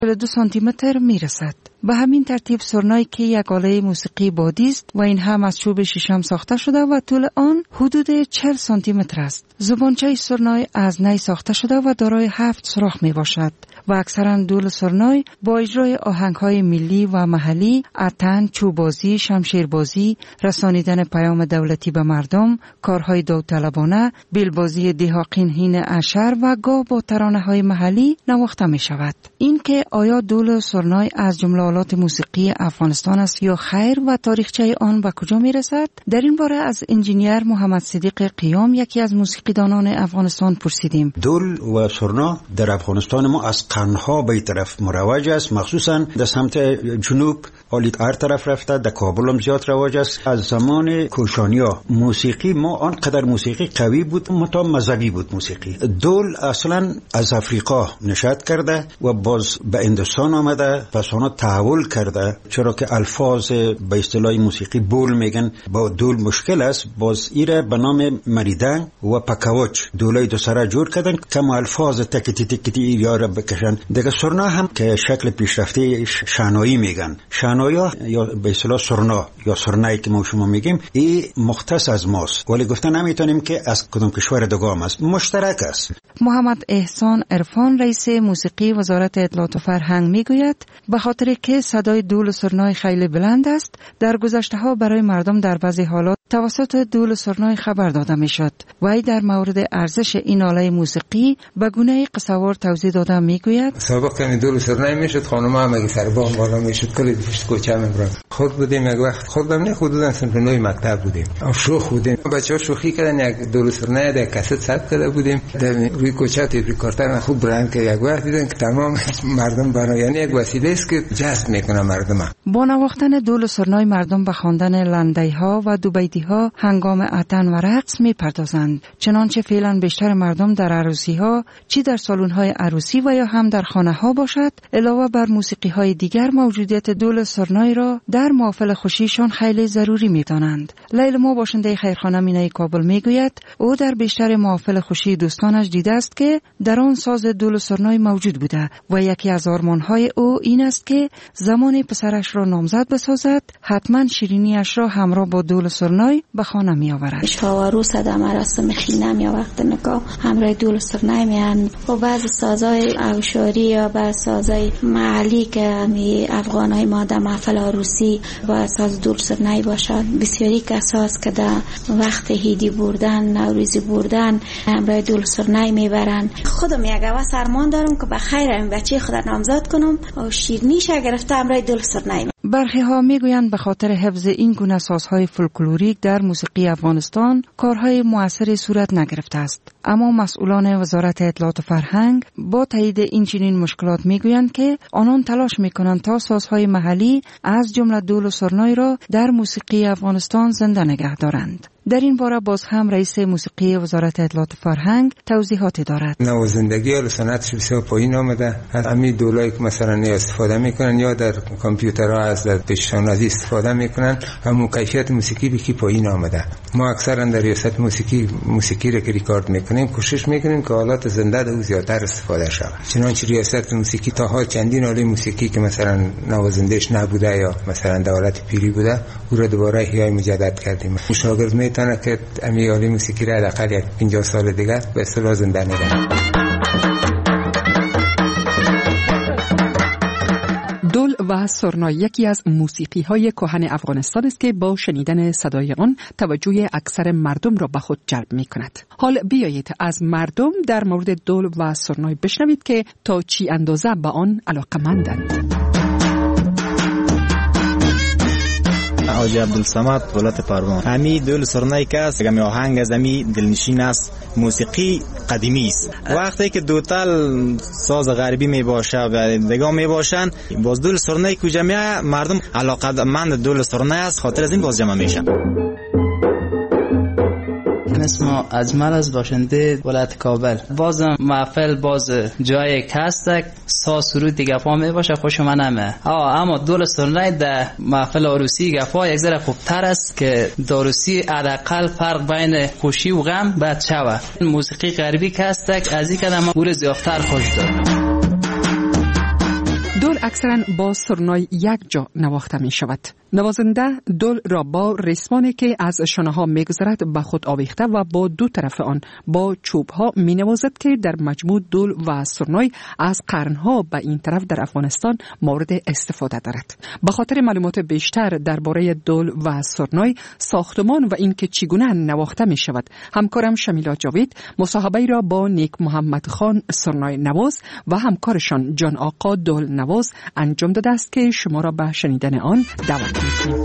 2 سانتی متر میرسد. به همین ترتیب سرنای که یک آله موسیقی بادی است و این هم از چوب شیشم ساخته شده و طول آن حدود 40 سانتی متر است. زبانچه سرنای از نی ساخته شده و دارای 7 سوراخ می باشد و اکثرا دول سرنای با اجرای آهنگ‌های ملی و محلی، اتن، چوبازی، شمشیربازی، رسانیدن پیام دولتی به مردم، کارهای داوطلبانه، بیلبازی دهاقین هین اشر و گاه با ترانه‌های محلی نواخته می شود. این که آیا دول سرنای از جمله آلات موسیقی افغانستان است یا خیر و تاریخچه آن به کجا می رسد؟ در این باره از انجینیر محمد صدیق قیام، یکی از موسیقیدانان افغانستان، پرسیدیم. دول و سرنا در افغانستان ما از قرنها به طرف مروج است، مخصوصا در سمت جنوب آلیت هر طرف رفته، در کابل هم زیاد رواج است. از زمان کوشانیا موسیقی ما آنقدر موسیقی قوی بود، متا مذهبی بود موسیقی. دول اصلا از افریقا نشأت کرده و باز به هندوستان آمده، پس آن تحول کرده، چرا که الفاظ به اصطلاح موسیقی بول میگن، با دول مشکل است، باز ایره به نام مریدنگ و پکاوچ دولای دو سره جور کردن که الفاظ تکتی تکتی یاره بکشن. دیگه سرنا هم که شکل پیشرفته شانایی میگن، شانایی یا به اصطلاح سرنا یا سرنایی که ما شما میگیم، این مختص از ماست، ولی گفتن نمیتونیم که از کدوم کشور دوام است، مشترک است. محمد احسان عرفان، رئیس موسیقی وزارت اطلاعات و فرهنگ، میگوید به خاطر که صدای دول و سرنای خیلی بلند است، در گذشته‌ها برای مردم در بعضی حالات توسط دول و سرنای خبر داده میشد. وی در مورد ارزش این آله موسیقی به گونه قصور توضیح داده میگوید. سابق کمی دول و سرنای میشد، خانم‌ها هم اگه سر باغ بالا میشد کلی پشت کوچه میبرن. خود بودیم یک وقت، خودم نه حدودا صنف نوی مکتب بودیم، شوخ بودیم، بچه‌ها شوخی کردن، یک دول و سرنای در کاست ثبت کرده بودیم، در روی کوچه تیپ ریکوردر خوب برند که یک وقت دیدن که تمام مردم برای، یعنی یک وسیله است که جذب میکنه مردم. با نواختن دول و سرنای مردم به خواندن لندی‌ها و دوبیدی‌ها هنگام اتن و رقص میپردازند، چنانچه فعلا بیشتر مردم در عروسی‌ها، چی در سالن‌های عروسی و یا هم در خانه‌ها باشد، علاوه بر موسیقی‌های دیگر موجودیت دول سرنای را در محافل خوشیشان خیلی ضروری می‌دانند. لیل ما باشنده خیرخانه مینای کابل میگوید او در بیشتر محافل خوشی دوستانش دیده است که در آن ساز دول سرنای موجود بوده و یکی از آرمان‌های او این است که زمان پسرش را نامزد بسازد حتما شیرینیش را همراه با دول سرنای به خانه می آورد. عروس در مراسم خینه می وقت نکاح همراه دول سرنای میان و بعض سازهای اوشاری یا بعض سازهای محلی که می افغانای ما در محفل عروسی با ساز دول سرنای باشد. بسیاری کساس که در وقت هیدی بردن، نوروزی بردن همراه دول سرنای میبرن. خودم یک وقت ارمان دارم که بخیر این بچه خود نامزد کنم و شیرینیش گرفته همراه دول سرنای. برخی ها میگویند به خاطر حفظ این گونه سازهای فولکلوریک در موسیقی افغانستان کارهای موثری صورت نگرفته است. اما مسئولان وزارت اطلاعات و فرهنگ با تایید این چنین مشکلات میگویند که آنان تلاش میکنند تا سازهای محلی از جمله دول و سرنای را در موسیقی افغانستان زنده نگه دارند. در این باره باز هم رئیس موسیقی وزارت اطلاعات و فرهنگ توضیحاتی دارد. نوازندگی و صنعتش بسیار پایین آمده. همین دولایی که مثلا نه استفاده میکنن یا در کامپیوترها از پیش‌نازی استفاده میکنن، همون کیفیت موسیقی بکی پایین آمده. ما اکثرا در ریاست موسیقی را که ریکارد میکنیم کوشش میکنیم که آلات زنده در زیادتر استفاده شود. چنانچه ریاست موسیقی تا ها چندین آله موسیقی که مثلا نوازندش نبوده یا مثلا در حالت پیری بوده او را دوباره احیای مجدد کردیم. شاگرد میتونه که امی آله موسیقی را حداقل یک 50 سال دیگه به اصطلاح زنده نگه. دول و سرنا یکی از موسیقی‌های کهن افغانستان است که با شنیدن صدای آن توجه اکثر مردم را به خود جلب می‌کند. حال بیایید از مردم در مورد دول و سرنا بشنوید که تا چی اندازه به آن علاقه‌مندند. حاجی عبدالصمد ولایت پروان. همی دول سرنای که است، همی آهنگ از همی دلنشین است، موسیقی قدیمی است. وقتی که دوتل ساز غربی می باشه و دیگه می باشن، باز دول سرنای که جمعه مردم علاقه‌مند دول سرنای است، خاطر از این باز جمع میشن. اسم اجمل از باشنده ولایت کابل. باز محفل باز جای کستک ساز سرود دیگه پا می باشه خوش منمه. اما دول سرنای در محفل عروسی گفا یک ذره خوبتر است که عروسی حداقل فرق بین خوشی و غم بد شوه. موسیقی غربی کستک از این کدام گور زیافتر خوش داره. اکثرا با سرنای یک جا نواخته می شود. نوازنده دول را با ریسمانی که از شانه ها می گذرد به خود آویخته و با دو طرف آن با چوب ها می نوازد که در مجموع دول و سرنای از قرنها به این طرف در افغانستان مورد استفاده دارد. به خاطر معلومات بیشتر درباره دول و سرنای، ساختمان و اینکه چگونه نواخته می شود، همکارم شمیلا جاوید مصاحبه را با نیک محمد خان سرنای نواز و همکارشان جان آقا دول نواز انجام داده است که شما را به شنیدن آن دعوت می‌کنیم.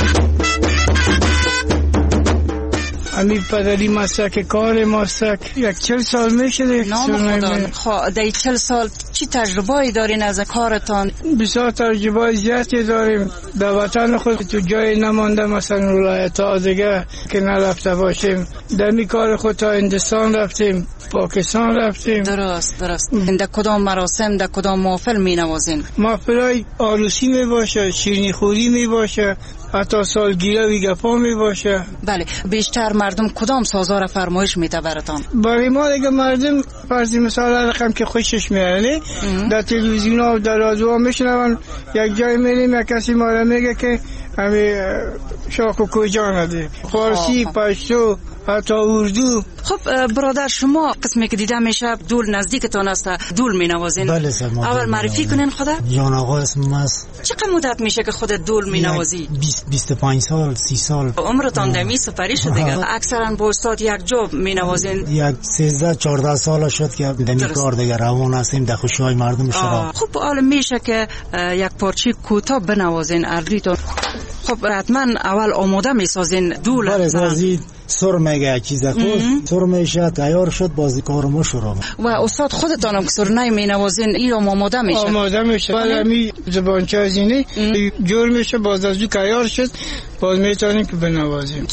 امی پدری مسلک کار مسلک 40 سال میشه. نام خدا. در 40 سال چی تجربه‌ای دارین از کارتان؟ بسیار تجربه زیادی داریم. در وطن خود تو جای نمانده، مثلا ولایت ها دیگه که نرفته باشیم. در می کار خود تا هندوستان رفتیم، پاکستان رفتیم. درست. در کدام مراسم، در کدام محفل می نوازین؟ محفلای عروسی می باشه، شیرینی خوری می باشه، حتی سالگیری ویگپا می باشه. بله. بیشتر مردم کدام سازا را فرمایش میده براتان؟ برای ما دیگه مردم فرض مثال رقم که خوشش میاد، در تلویزیون ها و در رادیو ها میشنون. یک جای میریم یک کسی ما را میگه که همین شاکو کجا نده، فارسی، پشتو، حتی اردو. خب برادر، شما قسمی که دیده میشه دول نزدیکتان است، دول می نوازین. بله سر. اول معرفی کنین خدا. جان آقا اسمم است. چقدر مدت میشه که خودت دول می نوازی؟ 25 سال 30 سال. عمرتان دمی سپری شد دیگه. اکثرا با استاد یک جا می نوازین. یک 13-14 سال شد که دمی کار دیگه روان هستیم در خوشی مردم شراب. خب حالا میشه که یک پارچه کوتاه بنوازین اردویتون. خب حتما اول آماده میسازین دول. بله سر میگه چیز خود سر میشه تیار شد بازی کار ما شروع. و استاد خودتان هم سرنای می نوازین این آماده میشه؟ آماده میشه. بعد می زبانچه از اینه جور میشه، باز از او تیار شد، باز میتونیم که بنوازیم.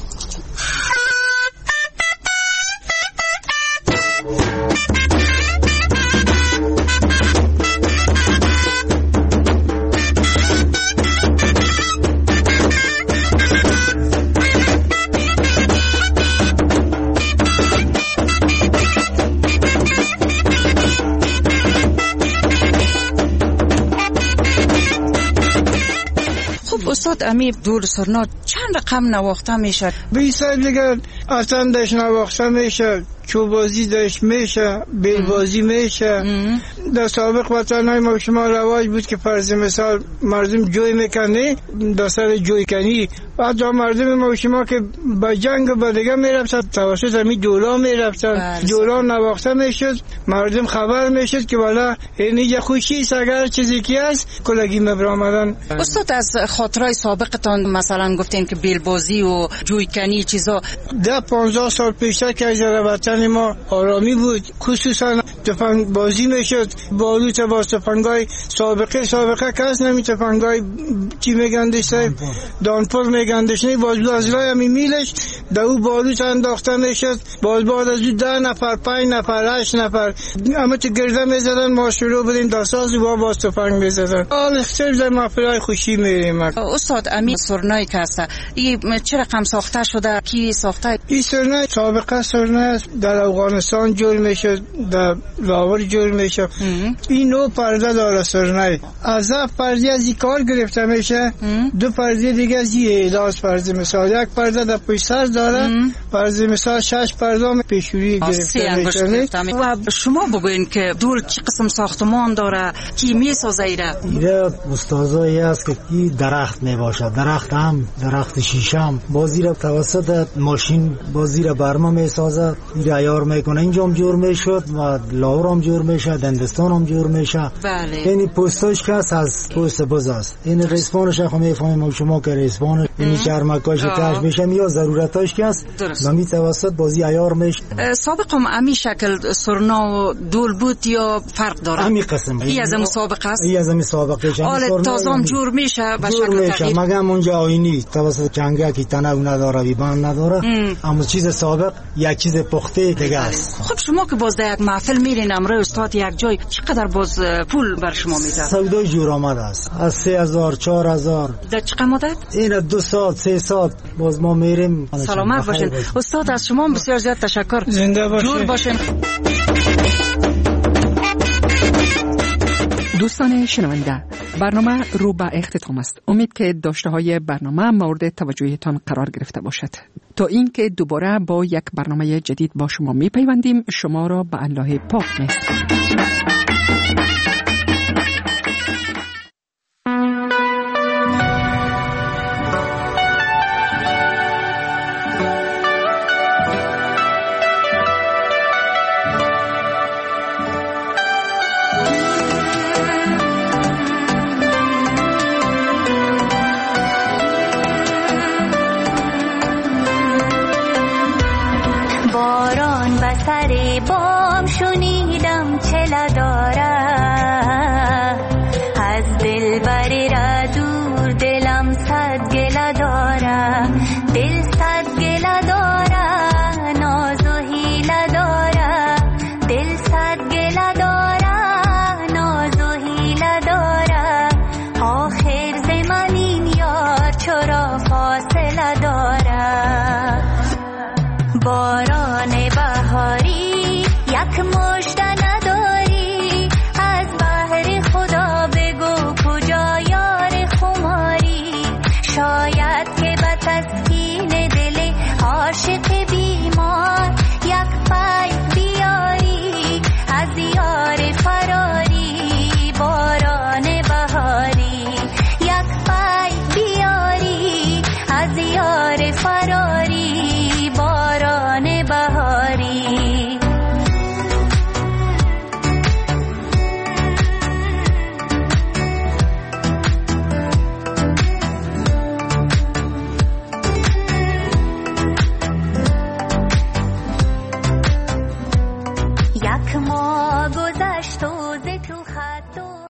استاد امی دول سرنا چند رقم نواخته میشه؟ 20 سال دیگه اصلا داشت نواخته میشه، چوبازی داشت میشه، بیلبازی میشه. در سابق وطنهای ما شما رواج بود که فرض مثال مردم جوی میکنه، در سر جوی کنی. بعد مردم ما شما که با جنگ و با دیگه میرفتن، توسط همی دولا میرفتن، دولا نواخته میشد، مردم خبر میشد که والا اینجا خوشی اگر چیزی که هست کلگی مبرامدن. استاد از خاطرهای سابقتان مثلا گفتین که بیلبازی و جوی کنی چیزا 10-15 سال پیشتر که از وطن ما آرامی بود، خصوصا تفنگ بازی میشد، بالوت با تفنگای سابقه کس نمی تفنگای چی میگندش دانپور میگندش نه، باز از رای همی میلش در او بالوت انداخته میشد، باز بعد از او 10 نفر 5 نفر 8 نفر اما تو گرده میزدن، ما شروع بودیم دستاز و باز تفنگ میزدن. حال صرف در محفلای خوشی میریم. استاد امی سرنایی که هست این چه رقم ساخته شده، کی ساخته؟ این سرنای سابقه سرنای در افغانستان جور میشه، در لاور جور میشه. این نوع پرده داره سرنای. از پرده از این کار گرفته میشه، 2 پرده دیگه از این اعداز پرده مثال، یک پرده در پشت سر داره، پرده مثال 6 پرده پیشوری گرفته میشه. و شما بگوین که دول چه قسم ساختمان داره، کی میسازه ایره؟ ایره استازایی هست که کی درخت میباشه، درخت هم درخت شیشم بازی را توسط ماشین بازی را برما میسازه، ایره عیار میکنه. اینجا هم جور میشد و لاور هم جور میشه، دندستان هم جور میشه. بله. یعنی پوستاش که از پوست بز است، این ریسپانش هم میفهمیم شما که ریسپانش این چرمکاش کش میشه یا ضرورتاش که است و می توسط بازی عیار میشه. سابق هم امی شکل سرنا و دول بود یا فرق داره؟ امی قسم ای از امی سابق است؟ ای از امی سابقه چند آل تازام جور میشه به شکل تغییر؟ مگم اونجا آینی توسط چنگه که تنو نداره ویبان نداره، اما چیز سابق یک چیز پخته دیگه است. خب شما که باز در یک محفل میرین امروز استاد یک جای چقدر باز پول بر شما میده؟ سودای جور آمده است از 3000 4000. در چقدر مدت؟ این 2 ساعت 3 ساعت باز ما میریم. سلامت باشین استاد، از شما بسیار زیاد تشکر. زنده باشین. جور باشین. دوستان شنونده، برنامه رو به اختتام است. امید که داشته های برنامه مورد توجهتان قرار گرفته باشد. تا اینکه دوباره با یک برنامه جدید با شما می پیوندیم، شما را به الله پاک می سپارم. سر بام شنیدم چلا داره از دل بر